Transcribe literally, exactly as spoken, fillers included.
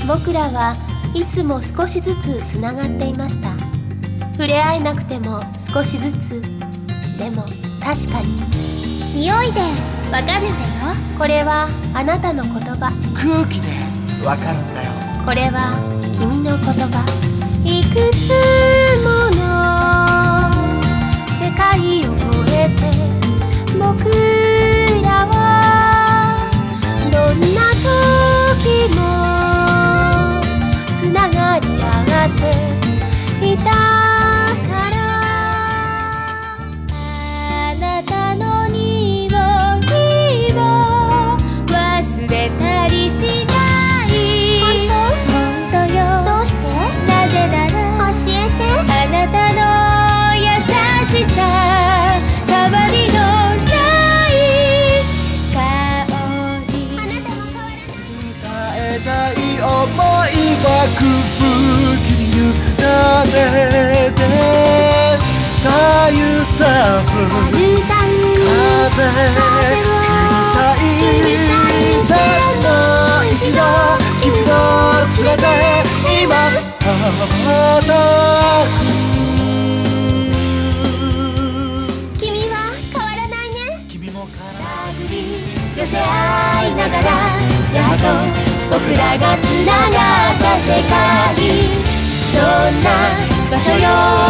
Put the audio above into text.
僕らはいつも少しずつつながっていました。触れ合えなくても少しずつ。でも確かに匂いでわかるんだよ。 これはあなたの言葉。 空気でわかるんだよ。 これは君の言葉。いくつもの世界を越えて僕らはどんな時もつながり合っていたから。 あなたの匂いを忘れたりしない本当よ。 どうして？ なぜなら教えて。 あなたの優しさ変わりのない香り。 あなたも変わらず伝えたい想いは空気に委ねてたゆたふ風切り裂いてもう一度君を連れて今羽ばたく。 君は変わらないね。 君も手繰り寄せ合いながらやっと僕らがつながった世界。どんな場所よ